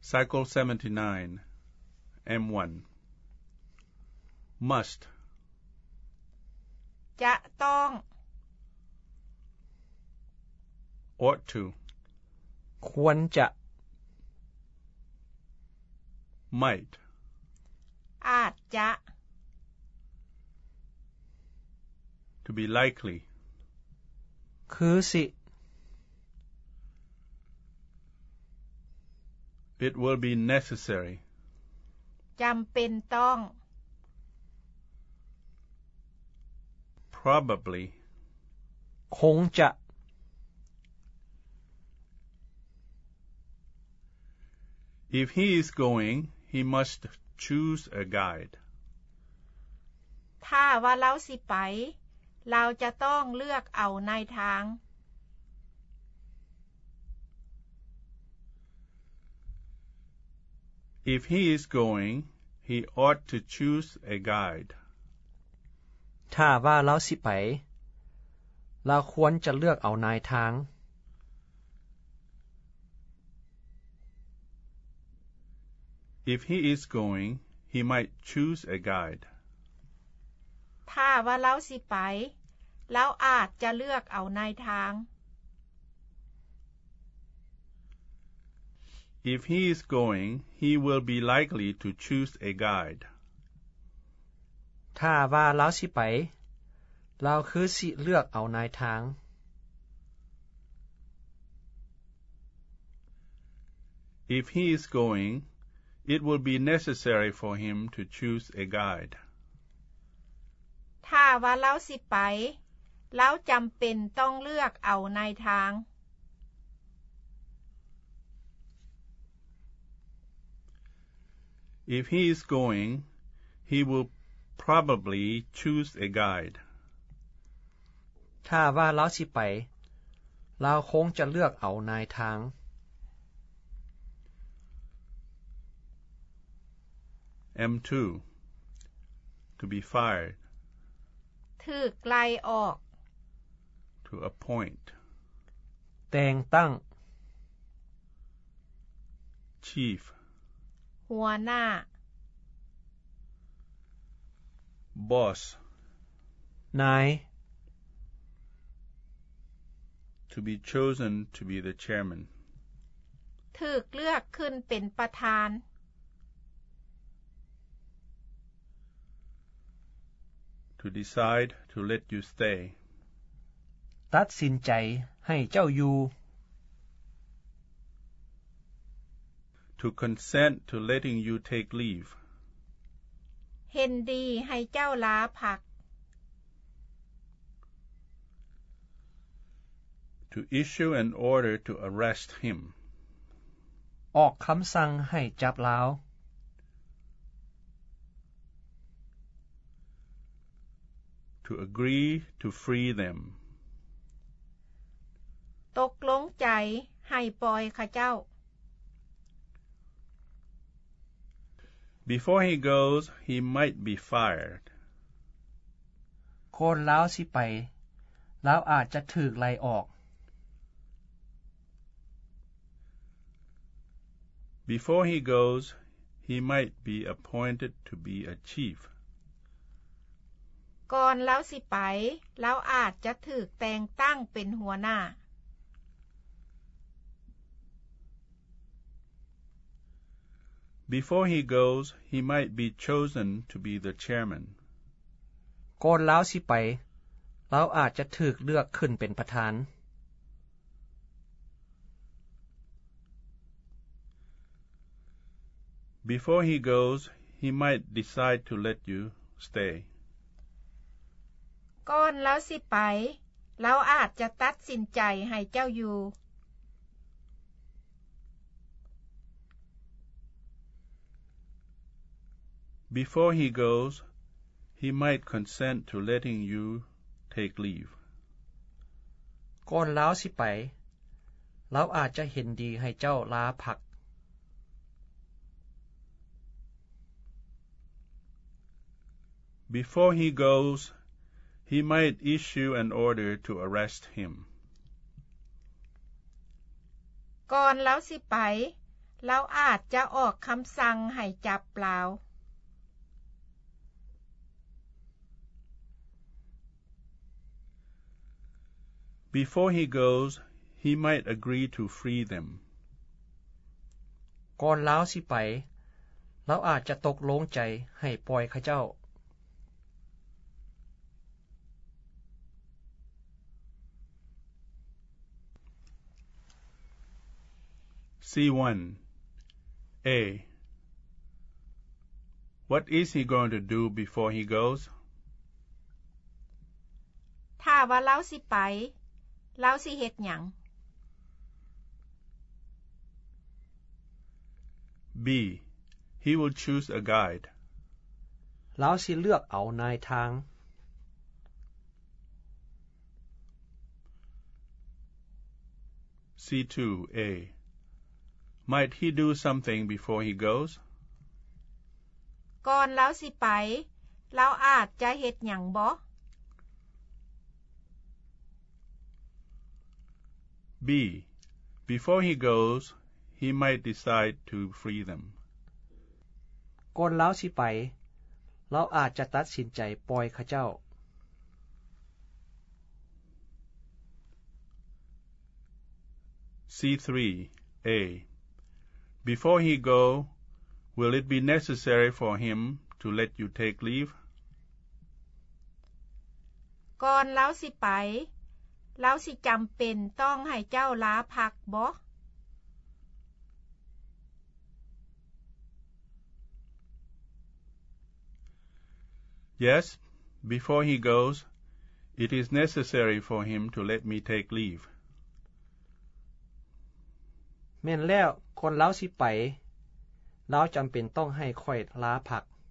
Cycle 79 M1 Must จะต้อง Ought to ควรจะ Might อาจจะ To be likely คือสิ It will be necessary จำเป็นต้อง Probably คงจะ If he is going, he must choose a guide. ถ้าว่าเราสิไปเราจะต้องเลือกเอานายทาง If he is going, he ought to choose a guide. ถ้าว่าเราสิไปเราควรจะเลือกเอานายทาง If he is going, he might choose a guide. ถ้าว่าเราสิไปเราอาจจะเลือกเอานายทาง If he is going, he will be likely to choose a guide. ถ้าว่าเราสิไปเราคือสิเลือกเอานายทาง If he is going, it will be necessary for him to choose a guide. ถ้าว่าเราสิไปเราจำเป็นต้องเลือกเอานายทาง If he is going, he will probably choose a guide. ถ้าว่าเราสิไปเราคงจะเลือกเอานายทาง M2 To be fired ถูกไล่ออก To appoint แต่งตั้ง Chief หัวหน้า Boss นาย To be chosen to be the chairman. ถูกเลือกขึ้นเป็นประธาน To decide to let you stay. ตัดสินใจให้เจ้าอยู่ To consent to letting you take leave. เห็นดีให้เจ้าลาพัก To issue an order to arrest him. ออกคำสั่งให้จับลาว To agree to free them. ตกลงใจให้ปล่อยเขาเจ้า Before he goes, he might be fired. คนลาวสิไปลาวอาจจะถูกไล่ออก Before he goes, he might be appointed to be a chief. ก่อนแล้วสิไปแล้วอาจจะถูกแต่งตั้งเป็นหัวหน้า Before he goes, he might be chosen to be the chairman. ก่อนลาวสิไปลาวอาจจะถูกเลือกขึ้นเป็นประธาน Before he goes, he might decide to let you stay. ก่อนแล้วสิไปแล้วอาจจะตัดสินใจให้เจ้าอยู่ Before he goes, he might consent to letting you take leave. ก่อนลาวสิไปลาวอาจจะเห็นดีให้เจ้าลาพัก Before he goes, he might issue an order to arrest him. ก่อนแล้วสิไปเราอาจจะออกคำสั่งให้จับเปล่า Before he goes, he might agree to free them. ก่อนลาวสิไปเราอาจจะตกลงใจให้ปล่อยเขาเจ้า C1. A. What is he going to do before he goes? ถ้าว่าเราสิไปเราสิเฮ็ดหยัง B. He will choose a guide. เราสิเลือกเอานายทาง C2. A. Might he do something before he goes? ก่อนเราสิไปเราอาจจะเฮ็ดหยังบ่ B. Before he goes, he might decide to free them. ก่อนเราสิไปเราอาจจะตัดสินใจปล่อยเขาเจ้า C3. A. Before he go, will it be necessary for him to let you take leave? ก่อนเราสิไปเราสิจำเป็นต้องให้เจ้าลาพักบ่ Yes, before he goes, it is necessary for him to let me take leave. แม่นแล้วก่อนเราสิไปเราจำเป็นต้องให้ข้อยลาพัก